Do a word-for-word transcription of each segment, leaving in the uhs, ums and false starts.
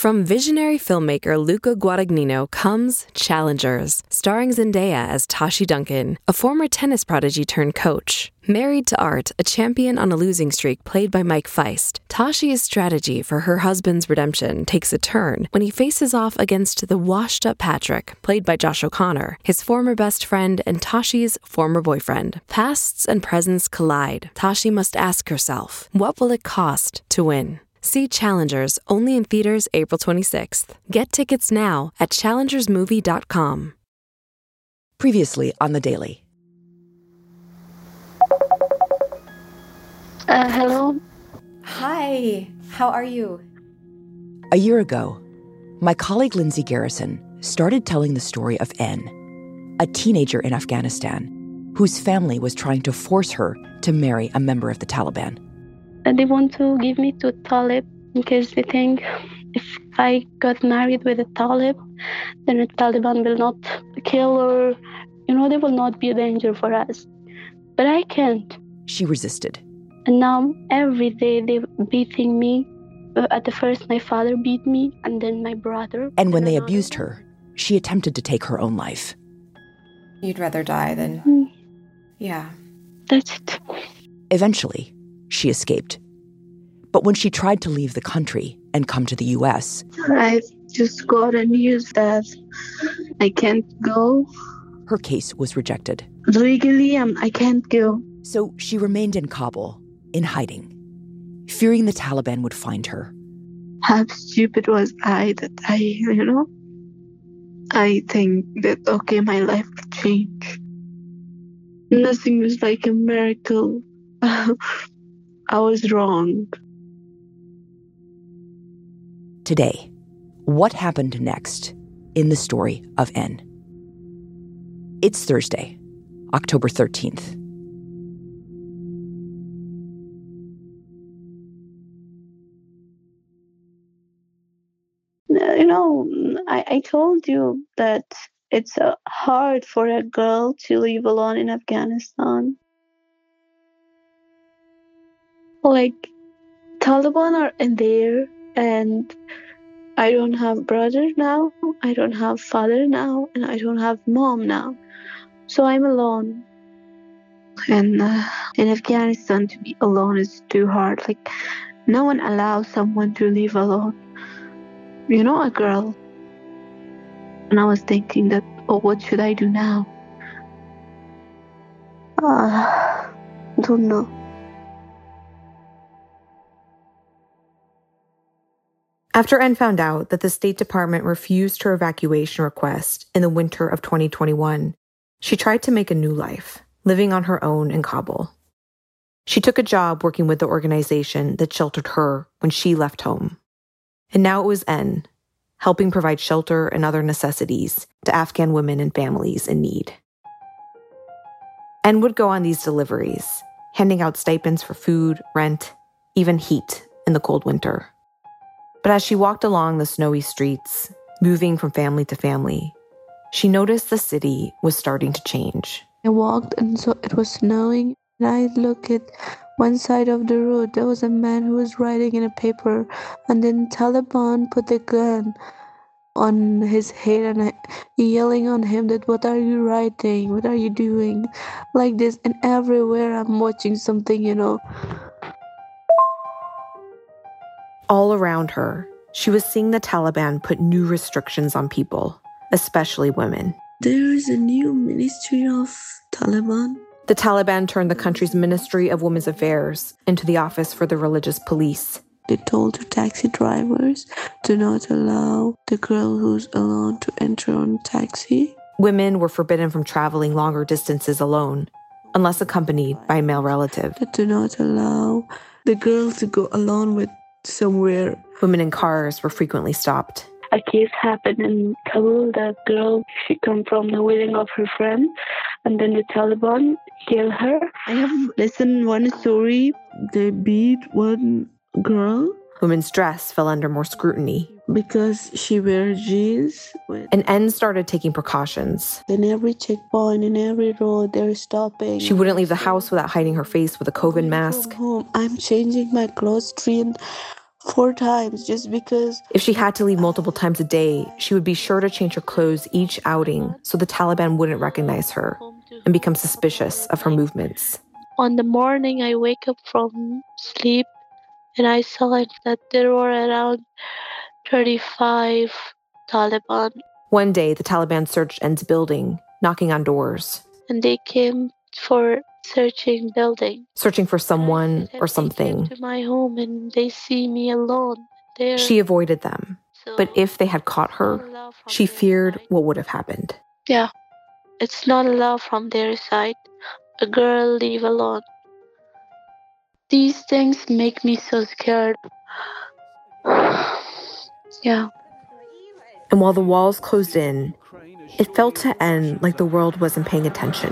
From visionary filmmaker Luca Guadagnino comes Challengers, starring Zendaya as Tashi Duncan, a former tennis prodigy turned coach. Married to Art, a champion on a losing streak played by Mike Feist, Tashi's strategy for her husband's redemption takes a turn when he faces off against the washed-up Patrick, played by Josh O'Connor, his former best friend and Tashi's former boyfriend. Pasts and presents collide. Tashi must ask herself, what will it cost to win? See Challengers, only in theaters April twenty-sixth. Get tickets now at challengers movie dot com. Previously on The Daily. Uh, hello? Hi, how are you? A year ago, my colleague Lindsay Garrison started telling the story of N, a teenager in Afghanistan whose family was trying to force her to marry a member of the Taliban. They want to give me to Talib because they think if I got married with a Talib, then the Taliban will not kill or, you know, they will not be a danger for us. But I can't. She resisted. And now every day they're beating me. Uh, at the first, my father beat me, and then my brother. And when they abused her, she attempted to take her own life. You'd rather die than... Mm. Yeah. That's it. Eventually, she escaped. But when she tried to leave the country and come to the U S, I just got a news that I can't go. Her case was rejected. Legally, um, I can't go. So she remained in Kabul, in hiding, fearing the Taliban would find her. How stupid was I that I, you know, I think that, okay, my life will change. Nothing was like a miracle. I was wrong. Today, what happened next in the story of N? It's Thursday, October thirteenth. You know, I, I told you that it's uh, hard for a girl to live alone in Afghanistan. Like, Taliban are in there, and I don't have brother now, I don't have father now, and I don't have mom now. So I'm alone. And uh, in Afghanistan, to be alone is too hard. Like, no one allows someone to live alone. You know, a girl. And I was thinking that, oh, what should I do now? Uh, don't know. After N found out that the State Department refused her evacuation request in the winter of twenty twenty-one, she tried to make a new life, living on her own in Kabul. She took a job working with the organization that sheltered her when she left home. And now it was N, helping provide shelter and other necessities to Afghan women and families in need. N would go on these deliveries, handing out stipends for food, rent, even heat in the cold winter. But as she walked along the snowy streets, moving from family to family, she noticed the city was starting to change. I walked and so it was snowing, and I looked at one side of the road. There was a man who was writing in a paper, and then Taliban put a gun on his head and I, yelling on him that, what are you writing? What are you doing? Like this, and everywhere I'm watching something, you know. All around her, she was seeing the Taliban put new restrictions on people, especially women. There is a new Ministry of Taliban. The Taliban turned the country's Ministry of Women's Affairs into the Office for the Religious Police. They told the taxi drivers to not allow the girl who's alone to enter on a taxi. Women were forbidden from traveling longer distances alone, unless accompanied by a male relative. They do not allow the girl to go alone with somewhere. Women in cars were frequently stopped. A case happened in Kabul. That girl, she come from the wedding of her friend, and then the Taliban killed her. I have listened one story. They beat one girl. Women's dress fell under more scrutiny because she wears jeans. And N started taking precautions. In every checkpoint, in every road, they're stopping. She wouldn't leave the house without hiding her face with a COVID mask. Home. I'm changing my clothes three and four times just because. If she had to leave multiple times a day, she would be sure to change her clothes each outing so the Taliban wouldn't recognize her and become suspicious of her movements. On the morning, I wake up from sleep and I saw that there were around thirty-five Taliban. One day, the Taliban searched N's building, knocking on doors. And they came for searching building. Searching for someone or something. They came to my home and they see me alone there. She avoided them. So But if they had caught her, she feared what would have happened. Yeah, it's not allowed from their side. A girl leave alone. These things make me so scared. Yeah. And while the walls closed in, it felt to N like the world wasn't paying attention.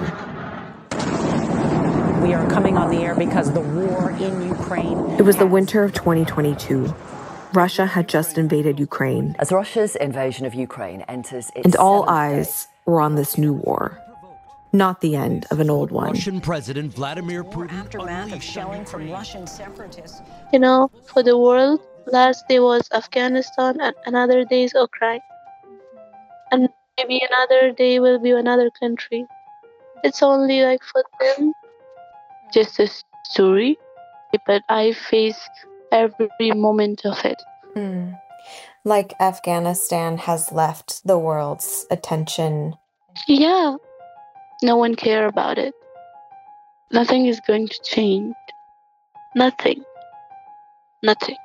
We are coming on the air because the war in Ukraine. It was the winter of twenty twenty-two. Russia had just invaded Ukraine. As Russia's invasion of Ukraine enters its And all seventh eyes day. were on this new war. Not the end of an old one. Russian President Vladimir Putin Aftermath of shelling from Russian separatists. You know, for the world, last day was Afghanistan and another day is Ukraine. And maybe another day will be another country. It's only like for them, just a story, but I face every moment of it. Mm. Like Afghanistan has left the world's attention. Yeah, no one care about it. Nothing is going to change. Nothing. Nothing.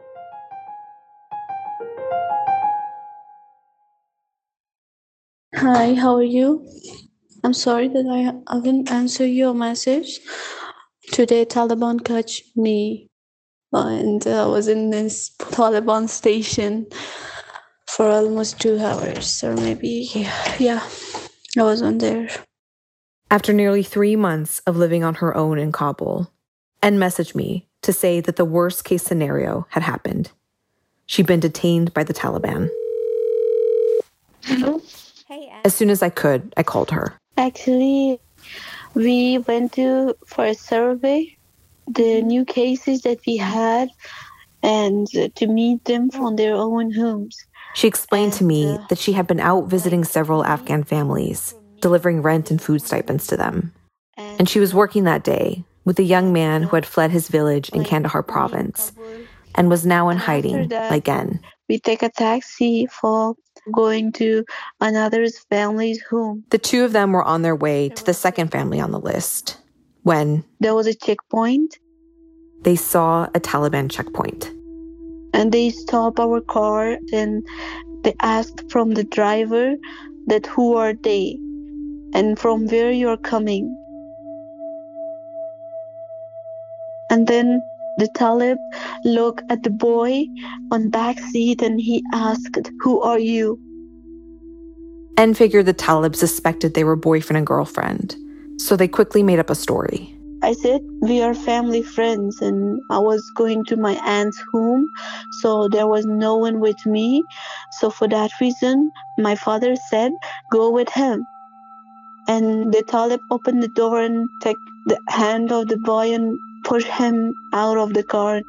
Hi, how are you? I'm sorry that I haven't answered your message. Today, Taliban catch me, and I was in this Taliban station for almost two hours, or maybe, yeah, I was on there. After nearly three months of living on her own in Kabul, N messaged me to say that the worst case scenario had happened. She'd been detained by the Taliban. Hello? As soon as I could, I called her. Actually, we went to for a survey, the new cases that we had, and to meet them from their own homes. She explained to me that she had been out visiting several Afghan families, delivering rent and food stipends to them. And she was working that day with a young man who had fled his village in Kandahar province and was now in hiding, like N. We take a taxi for going to another's family's home. The two of them were on their way to the second family on the list when there was a checkpoint. They saw a Taliban checkpoint. And they stopped our car and they asked from the driver that who are they and from where you're coming. And then the Talib looked at the boy on back seat and he asked, who are you? N figured the Talib suspected they were boyfriend and girlfriend, so they quickly made up a story. I said, we are family friends, and I was going to my aunt's home, so there was no one with me. So for that reason, my father said, go with him. And the Talib opened the door and took the hand of the boy and pushed him out of the car.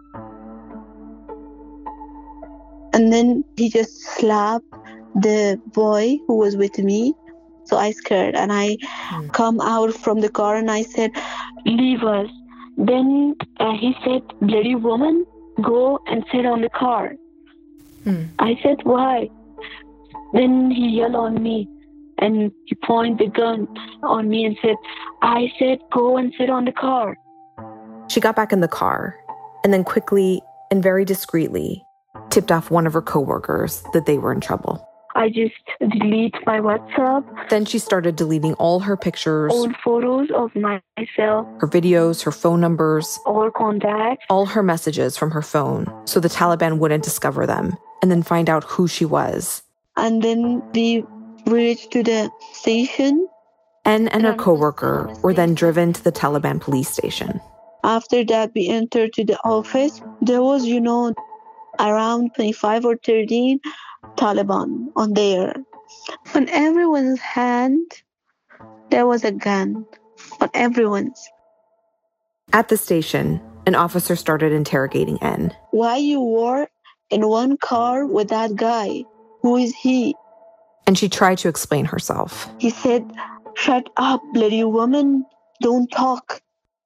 And then he just slapped the boy who was with me. So I scared and I mm. come out from the car and I said, leave us. Then uh, he said, bloody woman, go and sit on the car. Mm. I said, why? Then he yelled on me and he pointed the gun on me and said, I said, go and sit on the car. She got back in the car and then quickly and very discreetly tipped off one of her coworkers that they were in trouble. I just delete my WhatsApp. Then she started deleting all her pictures, all photos of myself, her videos, her phone numbers, all contacts, all her messages from her phone, so the Taliban wouldn't discover them and then find out who she was. And then we reached to the station. N and her coworker were then driven to the Taliban police station. After that, we entered to the office. There was, you know, around twenty-five or thirty Taliban on there. On everyone's hand, there was a gun. On everyone's. At the station, an officer started interrogating N. Why you were in one car with that guy? Who is he? And she tried to explain herself. He said, shut up, bloody woman. Don't talk.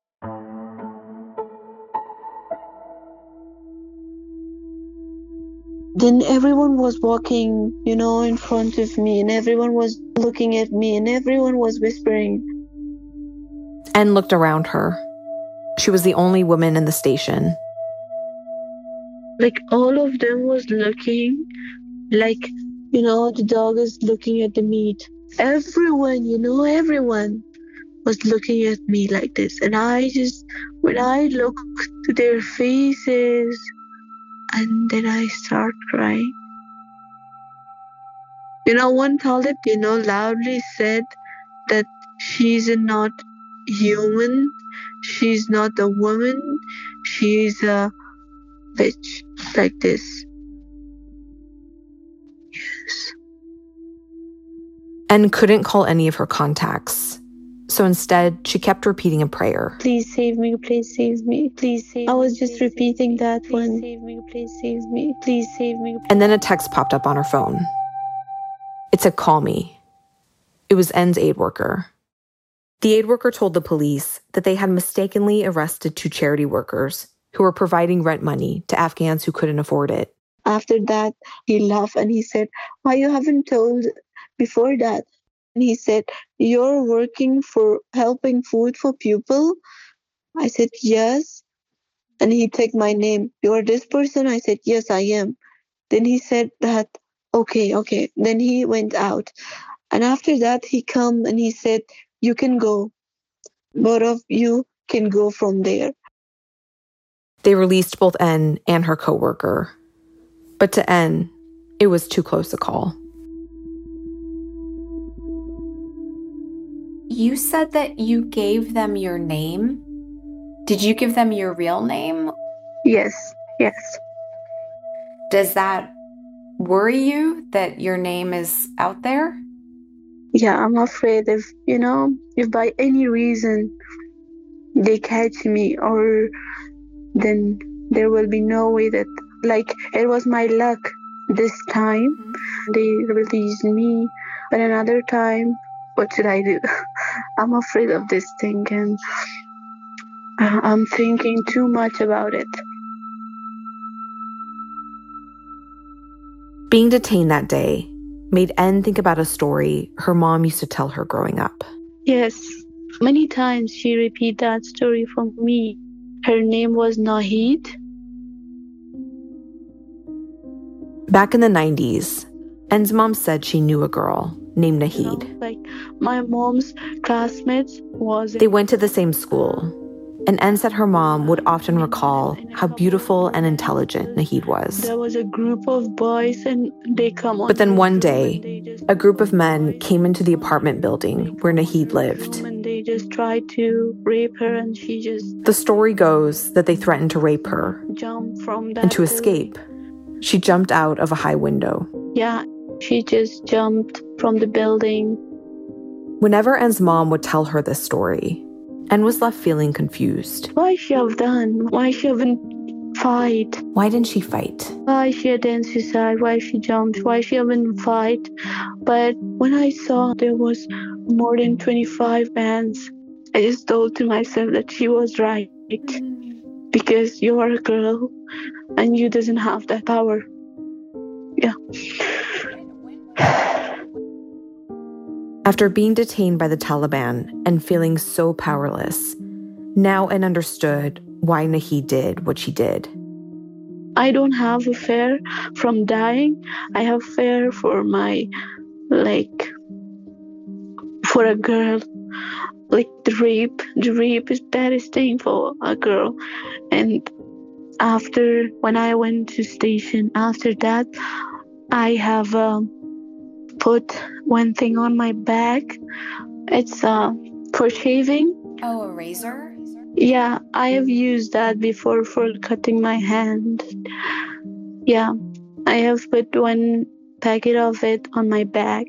Then everyone was walking, you know, in front of me, and everyone was looking at me, and everyone was whispering. N looked around her. She was the only woman in the station. Like, all of them was looking like, you know, the dog is looking at the meat. Everyone, you know, everyone was looking at me like this. And I just, when I look to their faces, and then I start crying. You know, one Talib, you know, loudly said that she's not human, she's not a woman, she's a bitch, like this. Yes. And couldn't call any of her contacts. So instead, she kept repeating a prayer. Please save me, please save me, please save me. I was just repeating that one. Please save me, please save me, please save me. And then a text popped up on her phone. It said, call me. It was N's aid worker. The aid worker told the police that they had mistakenly arrested two charity workers who were providing rent money to Afghans who couldn't afford it. After that, he laughed and he said, why you haven't told before that? And he said, you're working for helping food for people? I said, yes. And he took my name. You're this person? I said, yes, I am. Then he said that, okay, okay. Then he went out. And after that, he come and he said, you can go. Both of you can go from there. They released both N and her coworker. But to N, it was too close a call. You said that you gave them your name. Did you give them your real name? Yes, yes. Does that worry you that your name is out there? Yeah, I'm afraid if, you know, if by any reason they catch me, or then there will be no way that, like, it was my luck this time. Mm-hmm. They released me, but another time, what should I do? I'm afraid of this thing, and I'm thinking too much about it. Being detained that day made N think about a story her mom used to tell her growing up. Yes, many times she repeated that story for me. Her name was Nahid. Back in the nineties, N's mom said she knew a girl named Nahid. You know, like, my mom's classmates was... They went to the same school, and N said her mom would often recall how beautiful and intelligent Nahid was. There was a group of boys and they come on. But then one day, a group of men came into the apartment building where Nahid lived. And they just tried to rape her, and she just... The story goes that they threatened to rape her. Jump from that and to escape, she jumped out of a high window. Yeah, she just jumped from the building. Whenever N's mom would tell her this story, N was left feeling confused. Why she have done? Why she haven't fight? Why didn't she fight? Why she hadn't suicide? Why she jumped? Why she haven't fight? But when I saw there was more than twenty-five bands, I just told to myself that she was right. Because you are a girl and you doesn't have that power. Yeah. After being detained by the Taliban and feeling so powerless, now N understood why Nahid did what she did. I don't have a fear from dying. I have fear for my, like, for a girl. Like the rape. The rape is baddest thing for a girl. And after, when I went to station, after that, I have um, put one thing on my back. It's uh, for shaving. Oh, a razor? Yeah, I have used that before for cutting my hand. Yeah, I have put one packet of it on my back.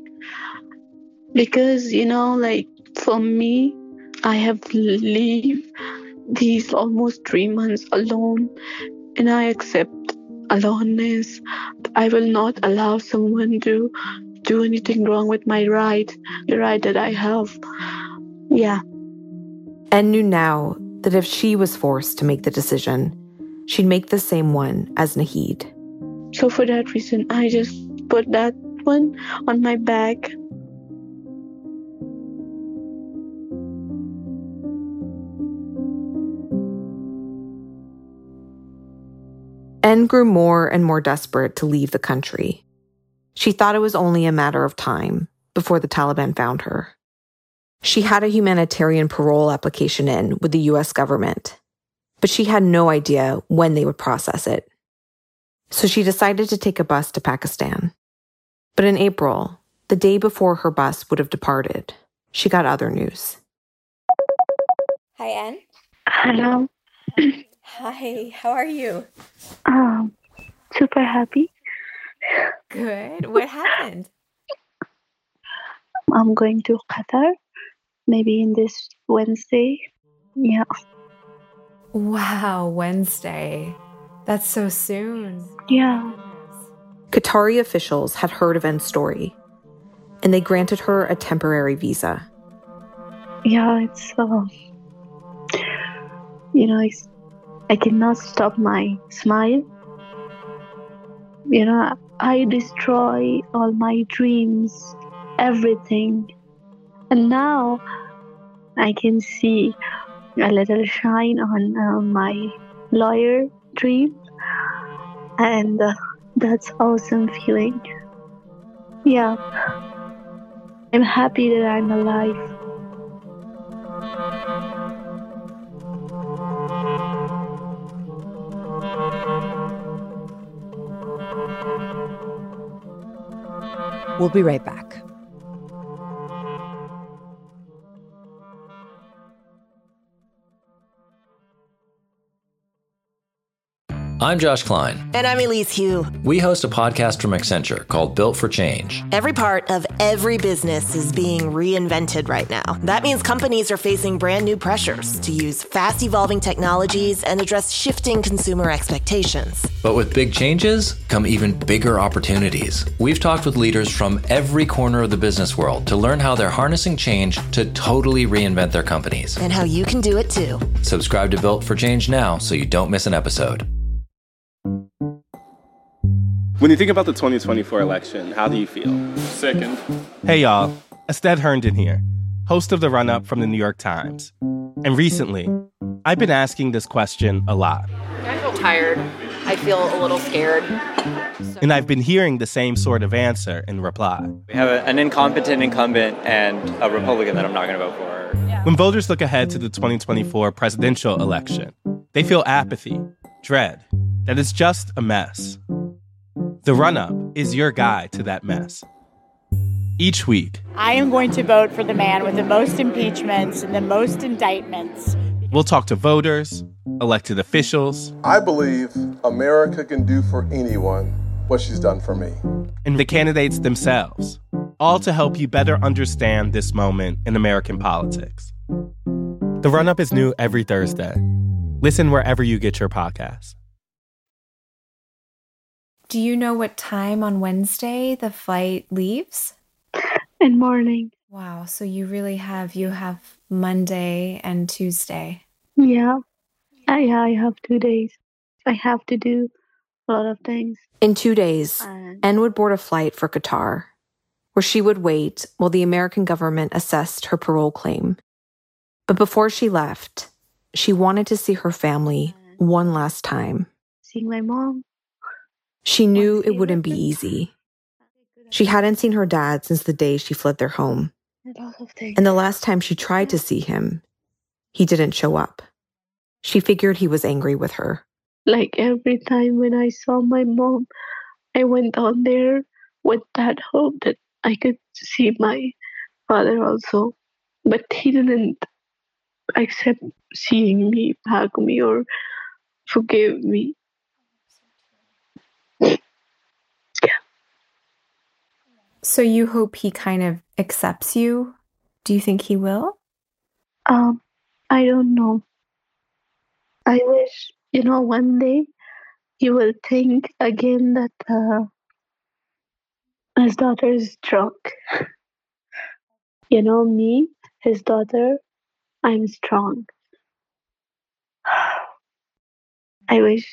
Because, you know, like, for me, I have lived these almost three months alone, and I accept aloneness. I will not allow someone to do anything wrong with my right, the right that I have. Yeah. En knew now that if she was forced to make the decision, she'd make the same one as Naheed. So for that reason, I just put that one on my back. En grew more and more desperate to leave the country. She thought it was only a matter of time before the Taliban found her. She had a humanitarian parole application in with the U S government, but she had no idea when they would process it. So she decided to take a bus to Pakistan. But in April, the day before her bus would have departed, she got other news. Hi, En. Hello. Hi, how are you? Um, super happy. Good. What happened? I'm going to Qatar, maybe in this Wednesday. Yeah. Wow, Wednesday. That's so soon. Yeah. Qatari officials had heard of En's story, and they granted her a temporary visa. Yeah, it's, uh, you know, it's, I cannot stop my smile. You know, I destroy all my dreams, everything. And now I can see a little shine on uh, my lawyer dream. And uh, that's awesome feeling. Yeah. I'm happy that I'm alive. We'll be right back. I'm Josh Klein. And I'm Elise Hu. We host a podcast from Accenture called Built for Change. Every part of every business is being reinvented right now. That means companies are facing brand new pressures to use fast evolving technologies and address shifting consumer expectations. But with big changes come even bigger opportunities. We've talked with leaders from every corner of the business world to learn how they're harnessing change to totally reinvent their companies. And how you can do it too. Subscribe to Built for Change now so you don't miss an episode. When you think about the twenty twenty-four election, how do you feel? Sickened. Hey, y'all. Estelle Herndon here, host of The Run-Up from the New York Times. And recently, I've been asking this question a lot. I feel tired. I feel a little scared. So. And I've been hearing the same sort of answer in reply. We have a, an incompetent incumbent and a Republican that I'm not going to vote for. Yeah. When voters look ahead to the twenty twenty-four presidential election, they feel apathy, dread, that it's just a mess. The Run-Up is your guide to that mess. Each week, I am going to vote for the man with the most impeachments and the most indictments. We'll talk to voters, elected officials. I believe America can do for anyone what she's done for me. And the candidates themselves, all to help you better understand this moment in American politics. The Run-Up is new every Thursday. Listen wherever you get your podcasts. Do you know what time on Wednesday the flight leaves? In morning. Wow, so you really have, you have Monday and Tuesday. Yeah. I, I have two days. I have to do a lot of things. In two days, and... En would board a flight for Qatar, where she would wait while the American government assessed her parole claim. But before she left, she wanted to see her family one last time. Seeing my mom. She knew it wouldn't be easy. She hadn't seen her dad since the day she fled their home. And the last time she tried to see him, he didn't show up. She figured he was angry with her. Like every time when I saw my mom, I went on there with that hope that I could see my father also. But he didn't accept seeing me, hug me, or forgive me. So you hope he kind of accepts you? Do you think he will? Um, I don't know. I wish, you know, one day he will think again that uh, his daughter is drunk. You know, me, his daughter, I'm strong. I wish.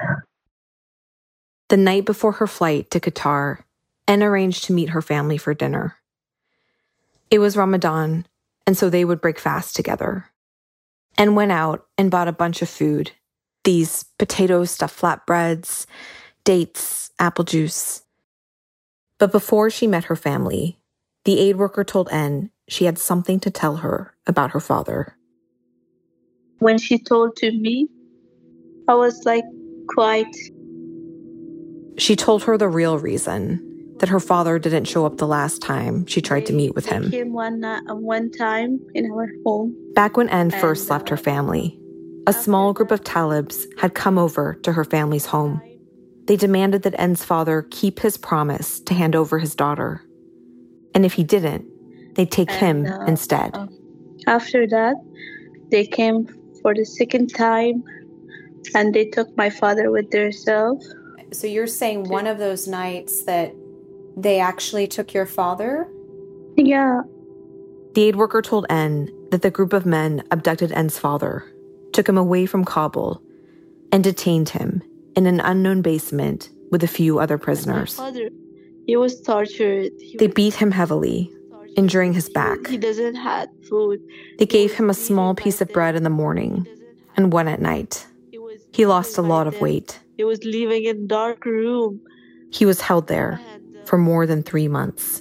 The night before her flight to Qatar, N arranged to meet her family for dinner. It was Ramadan, and so they would break fast together. N went out and bought a bunch of food. These potato stuffed flatbreads, dates, apple juice. But before she met her family, the aid worker told N she had something to tell her about her father. When she told to me, I was like, quite. She told her the real reason, that her father didn't show up the last time she tried to meet with him. He came one, uh, one time in our home. Back when N first left her family, a small group of Talibs had come over to her family's home. They demanded that N's father keep his promise to hand over his daughter. And if he didn't, they'd take And, him uh, instead. uh, After that, they came for the second time, and they took my father with themselves. So you're saying one of those nights that they actually took your father? Yeah. The aid worker told N that the group of men abducted N's father, took him away from Kabul, and detained him in an unknown basement with a few other prisoners. My father, he was tortured. He They was beat him heavily, injuring his back. He doesn't have food. They gave him a small piece of bread in the morning and one at night. He lost a lot of weight. He was living in a dark room. He was held there for more than three months.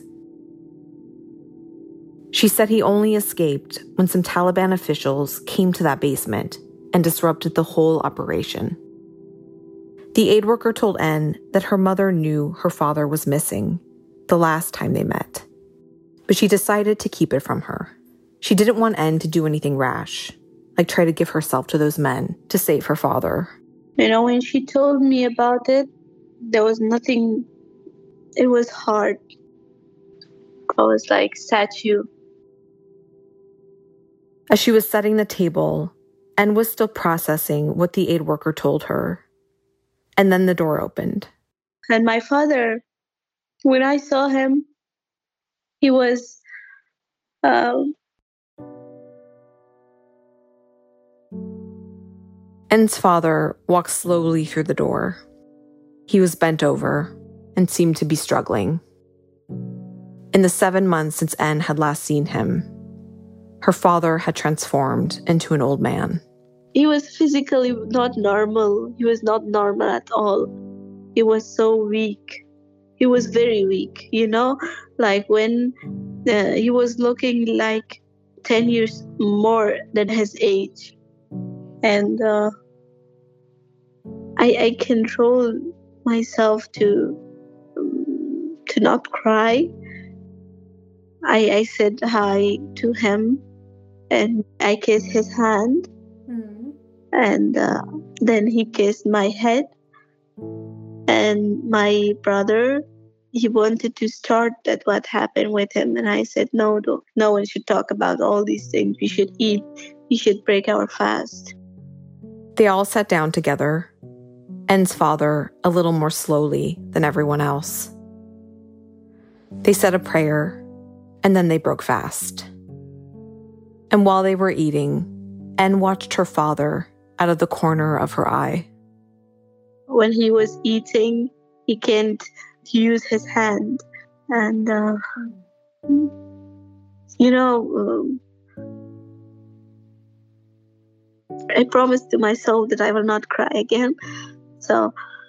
She said he only escaped when some Taliban officials came to that basement and disrupted the whole operation. The aid worker told N that her mother knew her father was missing the last time they met, but she decided to keep it from her. She didn't want N to do anything rash, like try to give herself to those men to save her father. You know, when she told me about it, there was nothing. It was hard. I was like statue. As she was setting the table, N was still processing what the aid worker told her. And then the door opened. And my father, when I saw him, he was um, N's father walked slowly through the door. He was bent over and seemed to be struggling. In the seven months since N had last seen him, her father had transformed into an old man. He was physically not normal. He was not normal at all. He was so weak. He was very weak, you know? Like when uh, he was looking like ten years more than his age. And uh, I, I controlled myself to um, to not cry. I, I said hi to him and I kissed his hand. Mm-hmm. And uh, then he kissed my head. And my brother, he wanted to start that what happened with him. And I said, no, no, no one should talk about all these things. We should eat. We should break our fast. They all sat down together. N's father a little more slowly than everyone else. They said a prayer, and then they broke fast. And while they were eating, N watched her father out of the corner of her eye. When he was eating, he can't use his hand. And, uh, you know, um, I promised to myself that I will not cry again. So,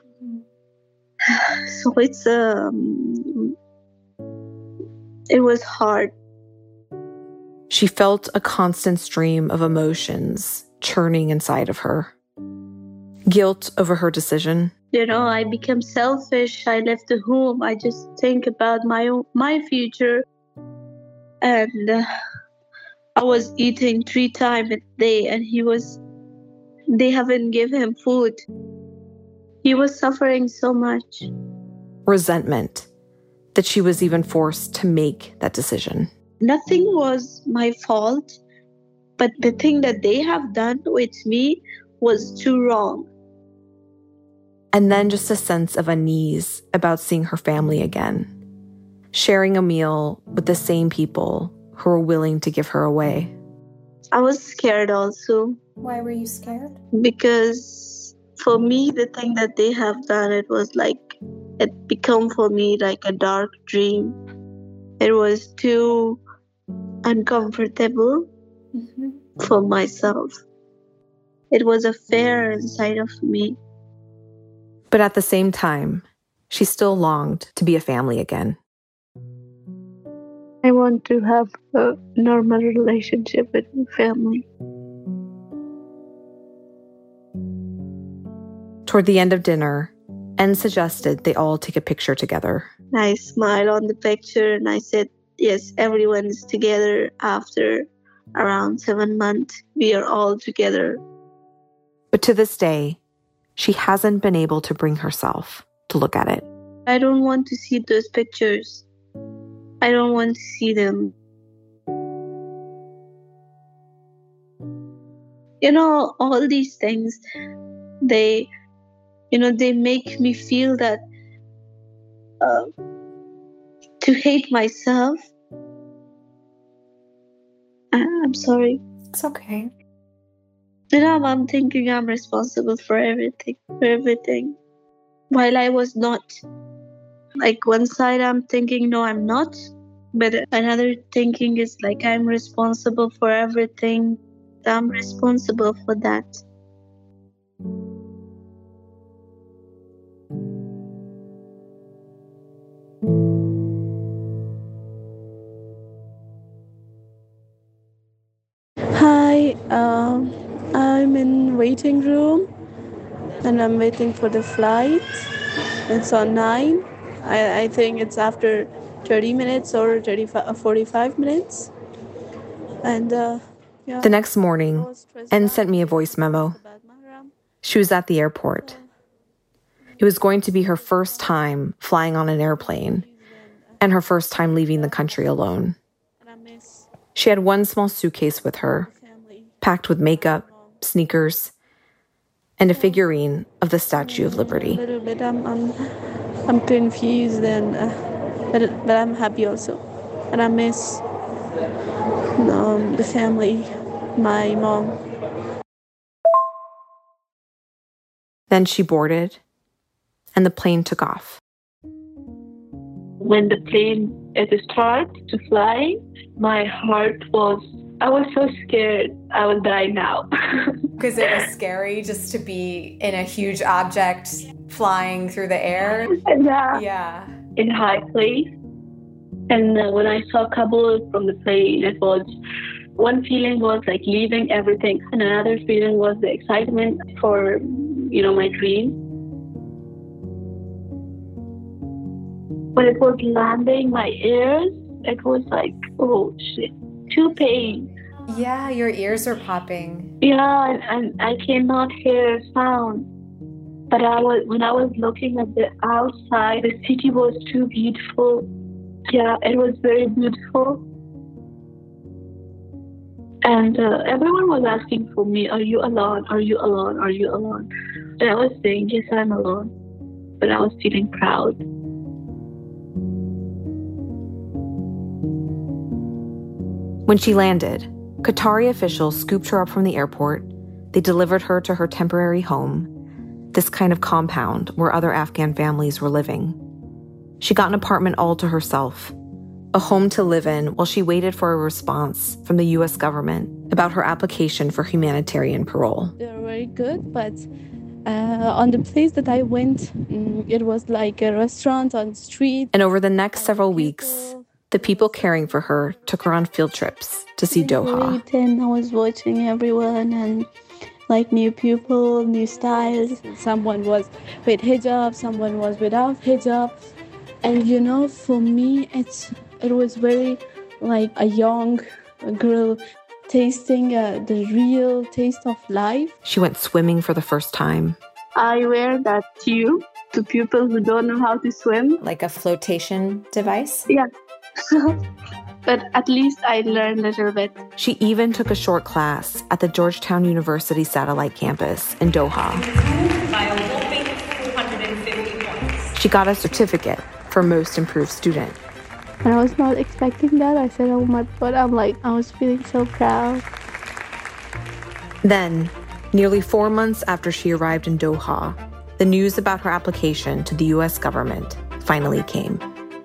so it's, um, it was hard. She felt a constant stream of emotions churning inside of her. Guilt over her decision. You know, I became selfish. I left the home. I just think about my own, my future. And uh, I was eating three times a day, and he was, they haven't given him food. He was suffering so much. Resentment that she was even forced to make that decision. Nothing was my fault, but the thing that they have done with me was too wrong. And then just a sense of unease about seeing her family again, sharing a meal with the same people who were willing to give her away. I was scared also. Why were you scared? Because for me, the thing that they have done, it was like, it became for me like a dark dream. It was too uncomfortable mm-hmm. for myself. It was a fear inside of me. But at the same time, she still longed to be a family again. I want to have a normal relationship with my family. Toward the end of dinner, N suggested they all take a picture together. I smiled on the picture and I said, yes, everyone is together after around seven months. We are all together. But to this day, she hasn't been able to bring herself to look at it. I don't want to see those pictures. I don't want to see them. You know, all these things, they, you know, they make me feel that uh, to hate myself. I, I'm sorry. It's okay. You know, I'm thinking I'm responsible for everything, for everything. While I was not. Like one side I'm thinking, no, I'm not. But another thinking is like, I'm responsible for everything. I'm responsible for that. Hi, um, I'm in waiting room and I'm waiting for the flight. It's on nine. I, I think it's after thirty minutes or thirty-five, forty-five minutes. And uh, yeah. The next morning, N sent me a voice memo. She was at the airport. It was going to be her first time flying on an airplane and her first time leaving the country alone. She had one small suitcase with her, packed with makeup, sneakers, and a figurine of the Statue of Liberty. A little bit, I'm, I'm, I'm confused, and uh, but, but I'm happy also. And I miss um, the family, my mom. Then she boarded, and the plane took off. When the plane it started to fly, my heart was, I was so scared I would die now. Because it was scary just to be in a huge object flying through the air? Yeah. Yeah. In high place. And uh, when I saw Kabul from the plane, it was, one feeling was like leaving everything, and another feeling was the excitement for, you know, my dream. When it was landing, my ears, it was like, oh shit, too pain. Yeah, your ears are popping. Yeah, and, and I cannot hear sound. But I was when I was looking at the outside, the city was too beautiful. Yeah, it was very beautiful. And uh, everyone was asking for me, are you alone? Are you alone? Are you alone? And I was saying, yes, I'm alone. But I was feeling proud. When she landed, Qatari officials scooped her up from the airport. They delivered her to her temporary home, this kind of compound where other Afghan families were living. She got an apartment all to herself, a home to live in while she waited for a response from the U S government about her application for humanitarian parole. They're very good, but uh, on the place that I went, um, it was like a restaurant on the street. And over the next several weeks, the people caring for her took her on field trips to see Doha. And I was watching everyone and like new people, new styles. Someone was with hijab, someone was without hijab. And you know, for me, it's it was very like a young girl tasting uh, the real taste of life. She went swimming for the first time. I wear that tube to people who don't know how to swim. Like a flotation device? Yeah. but at least I learned a little bit. She even took a short class at the Georgetown University satellite campus in Doha. By a whopping four hundred fifty points. She got a certificate for Most Improved Student. And I was not expecting that. I said, oh my God, I'm like, I was feeling so proud. Then, nearly four months after she arrived in Doha, the news about her application to the U S government finally came.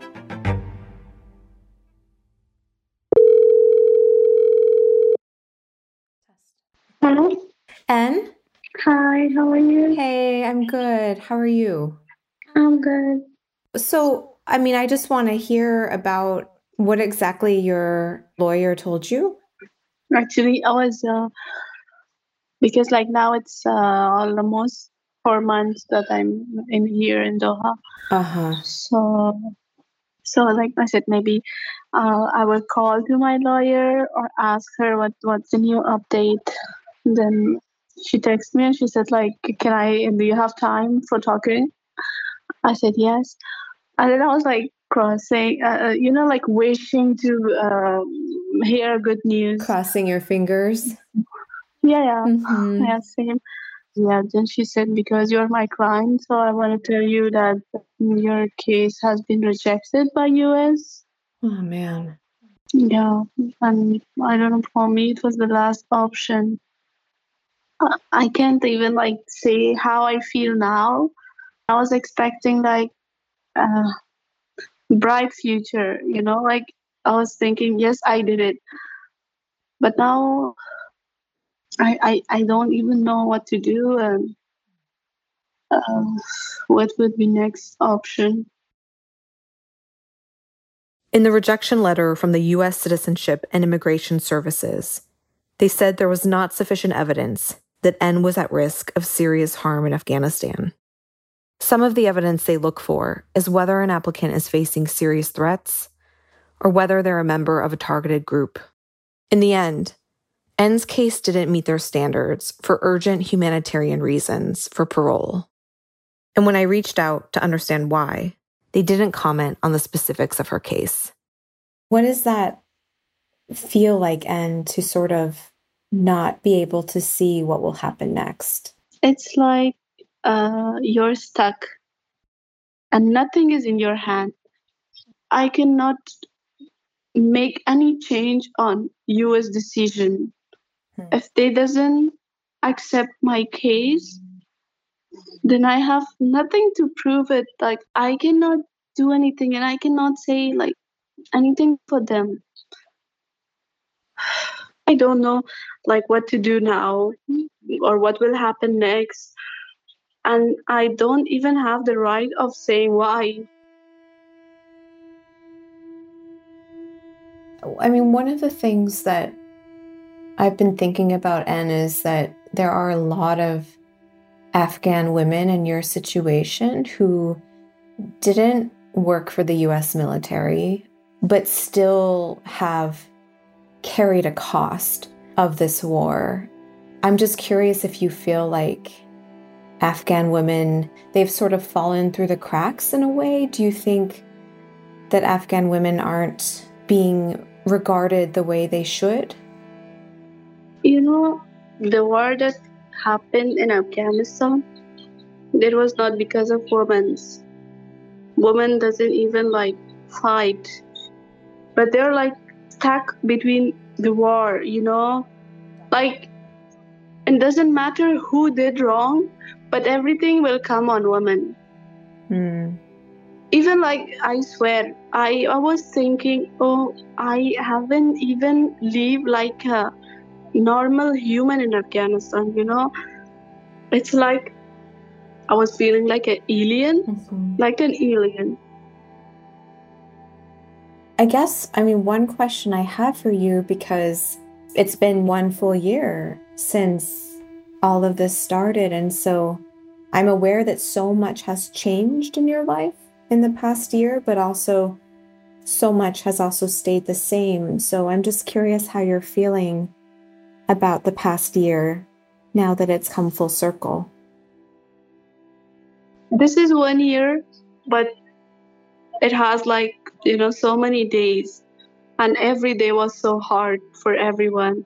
Hello? Anne? Hi, how are you? Hey, I'm good. How are you? I'm good. So, I mean, I just want to hear about what exactly your lawyer told you. Actually, I was, uh, because like now it's uh, almost four months that I'm in here in Doha. Uh-huh. So, so like I said, maybe uh, I will call to my lawyer or ask her what, what's the new update. Then she texted me and she said like, can I, do you have time for talking? I said yes. And then I was like crossing, uh, you know, like wishing to uh, hear good news. Crossing your fingers. Yeah, yeah. Mm-hmm. Yeah, same. Yeah, then she said, because you're my client, so I want to tell you that your case has been rejected by U S. Oh, man. Yeah, and I don't know, for me, it was the last option. I can't even like say how I feel now. I was expecting like a bright future, you know, like I was thinking, yes, I did it. But now I, I, I don't even know what to do and uh, what would be next option. In the rejection letter from the U S Citizenship and Immigration Services, they said there was not sufficient evidence that N was at risk of serious harm in Afghanistan. Some of the evidence they look for is whether an applicant is facing serious threats or whether they're a member of a targeted group. In the end, N's case didn't meet their standards for urgent humanitarian reasons for parole. And when I reached out to understand why, they didn't comment on the specifics of her case. What does that feel like, N, to sort of not be able to see what will happen next? It's like uh, you're stuck and nothing is in your hand. I cannot make any change on U S decision. Hmm. If they doesn't accept my case, then I have nothing to prove it. Like I cannot do anything and I cannot say like anything for them. I don't know like what to do now or what will happen next. And I don't even have the right of saying why. I mean, one of the things that I've been thinking about, Anne, is that there are a lot of Afghan women in your situation who didn't work for the U S military, but still have carried a cost of this war. I'm just curious if you feel like Afghan women, they've sort of fallen through the cracks in a way. Do you think that Afghan women aren't being regarded the way they should? You know, the war that happened in Afghanistan, it was not because of women. Women doesn't even like fight, but they're like stuck between the war, you know? Like, it doesn't matter who did wrong, but everything will come on women. Mm. Even like, I swear, I, I was thinking, oh, I haven't even lived like a normal human in Afghanistan, you know? It's like I was feeling like an alien, mm-hmm. like an alien. I guess, I mean, one question I have for you, because it's been one full year since all of this started, and so I'm aware that so much has changed in your life in the past year, but also so much has also stayed the same. So I'm just curious how you're feeling about the past year now that it's come full circle. This is one year, but it has like, you know, so many days. And every day was so hard for everyone.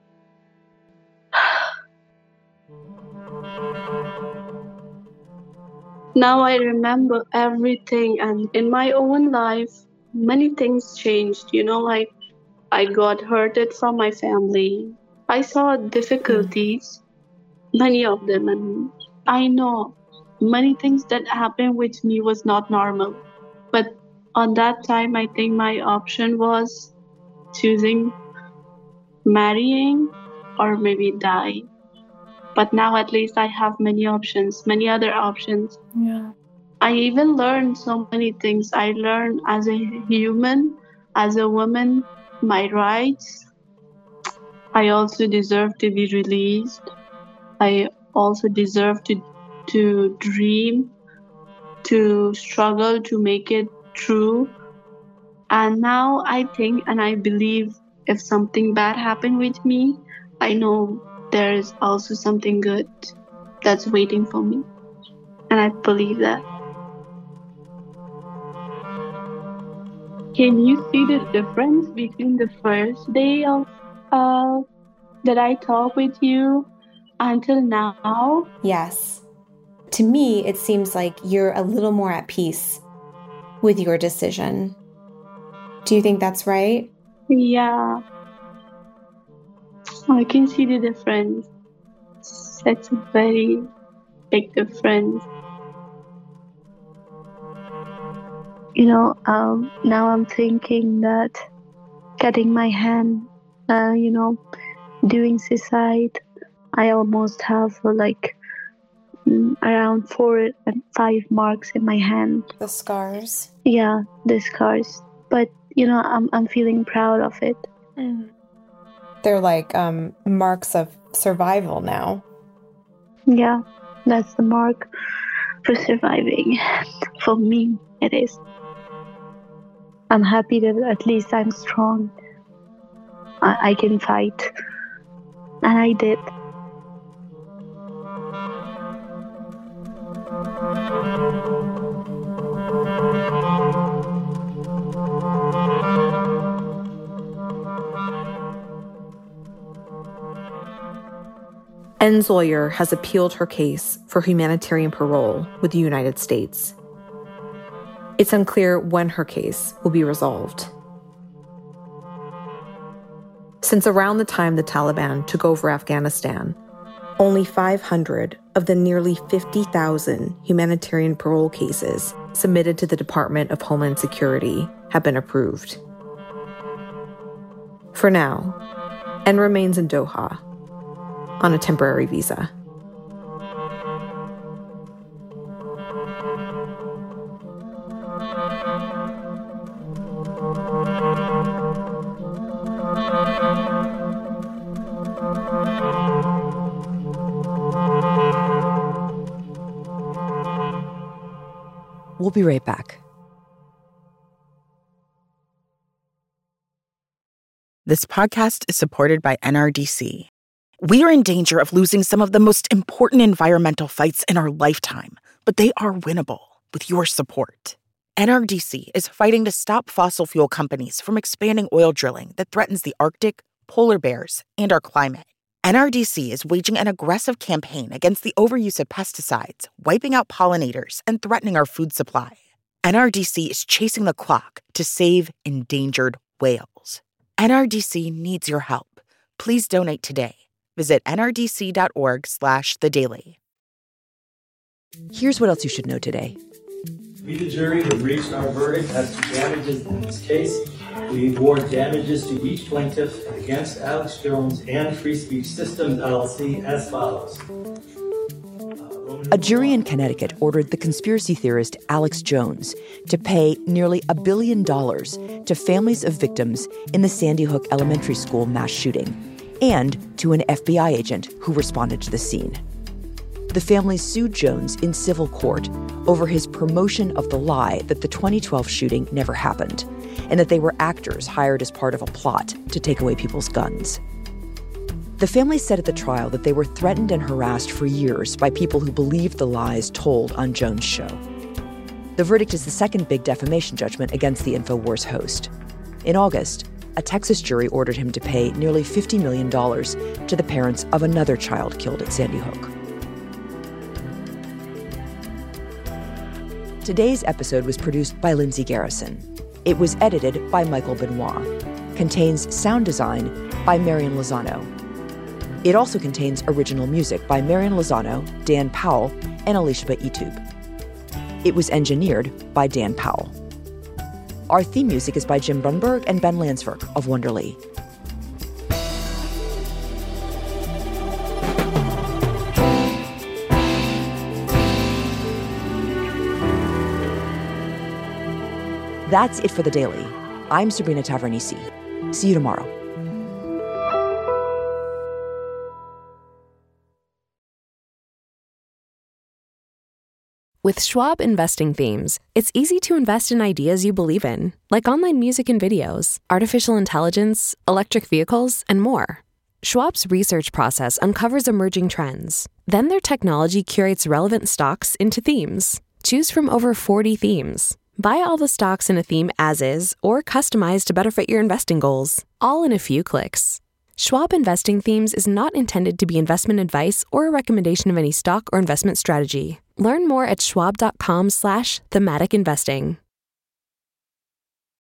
Now I remember everything, and in my own life, many things changed. You know, like I got hurted from my family. I saw difficulties, many of them, and I know many things that happened with me was not normal. But on that time, I think my option was choosing marrying or maybe die. But now at least I have many options, many other options. Yeah. I even learned so many things. I learned as a human, as a woman, my rights. I also deserve to be released. I also deserve to to dream, to struggle, to make it true. And now I think and I believe if something bad happened with me, I know there is also something good that's waiting for me. And I believe that. Can you see the difference between the first day of uh, that I talked with you until now? Yes. To me, it seems like you're a little more at peace with your decision. Do you think that's right? Yeah. I can see the difference. It's a very big difference. You know, um, now I'm thinking that cutting my hand, uh, you know, doing suicide, I almost have uh, like mm, around four and five marks in my hand. The scars? Yeah, the scars. But, you know, I'm I'm feeling proud of it. Mm. They're like um, marks of survival now. Yeah, that's the mark for surviving. For me, it is. I'm happy that at least I'm strong. I, I can fight. And I did. N's lawyer has appealed her case for humanitarian parole with the United States. It's unclear when her case will be resolved. Since around the time the Taliban took over Afghanistan, only five hundred of the nearly fifty thousand humanitarian parole cases submitted to the Department of Homeland Security have been approved. For now, N remains in Doha on a temporary visa. We'll be right back. This podcast is supported by N R D C. We are in danger of losing some of the most important environmental fights in our lifetime, but they are winnable with your support. N R D C is fighting to stop fossil fuel companies from expanding oil drilling that threatens the Arctic, polar bears, and our climate. N R D C is waging an aggressive campaign against the overuse of pesticides, wiping out pollinators, and threatening our food supply. N R D C is chasing the clock to save endangered whales. N R D C needs your help. Please donate today. Visit nrdc.org slash the daily. Here's what else you should know today. We, the jury, have reached our verdict as to damages in this case. We award damages to each plaintiff against Alex Jones and Free Speech Systems, L L C, as follows. A jury in Connecticut ordered the conspiracy theorist Alex Jones to pay nearly a billion dollars to families of victims in the Sandy Hook Elementary School mass shooting and to an F B I agent who responded to the scene. The family sued Jones in civil court over his promotion of the lie that the twenty twelve shooting never happened and that they were actors hired as part of a plot to take away people's guns. The family said at the trial that they were threatened and harassed for years by people who believed the lies told on Jones' show. The verdict is the second big defamation judgment against the InfoWars host. In August, a Texas jury ordered him to pay nearly fifty million dollars to the parents of another child killed at Sandy Hook. Today's episode was produced by Lindsay Garrison. It was edited by Michael Benoit. Contains sound design by Marian Lozano. It also contains original music by Marian Lozano, Dan Powell, and Elishba Itub. It was engineered by Dan Powell. Our theme music is by Jim Brunberg and Ben Landsverk of Wonderly. That's it for The Daily. I'm Sabrina Tavernise. See you tomorrow. With Schwab Investing Themes, it's easy to invest in ideas you believe in, like online music and videos, artificial intelligence, electric vehicles, and more. Schwab's research process uncovers emerging trends. Then their technology curates relevant stocks into themes. Choose from over forty themes. Buy all the stocks in a theme as is or customize to better fit your investing goals, all in a few clicks. Schwab Investing Themes is not intended to be investment advice or a recommendation of any stock or investment strategy. Learn more at schwab.com slash thematic investing.